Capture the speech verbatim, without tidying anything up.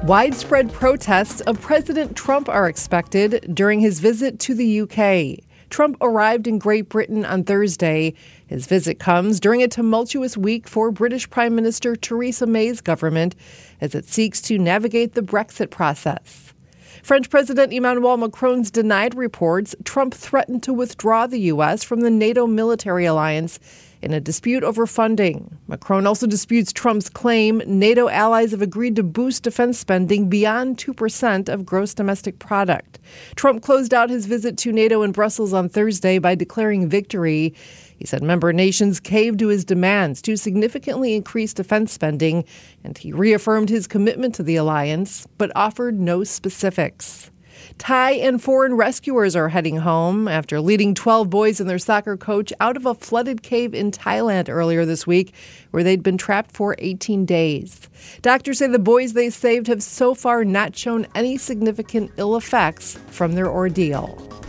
Widespread protests of President Trump are expected during his visit to the U K. Trump arrived in Great Britain on Thursday. His visit comes during a tumultuous week for British Prime Minister Theresa May's government as it seeks to navigate the Brexit process. French President Emmanuel Macron's denied reports Trump threatened to withdraw the U S from the NATO military alliance in a dispute over funding. Macron also disputes Trump's claim NATO allies have agreed to boost defense spending beyond two percent of gross domestic product. Trump closed out his visit to NATO in Brussels on Thursday by declaring victory. He said member nations caved to his demands to significantly increase defense spending, and he reaffirmed his commitment to the alliance, but offered no specifics. Thai and foreign rescuers are heading home after leading twelve boys and their soccer coach out of a flooded cave in Thailand earlier this week, where they'd been trapped for eighteen days. Doctors say the boys they saved have so far not shown any significant ill effects from their ordeal.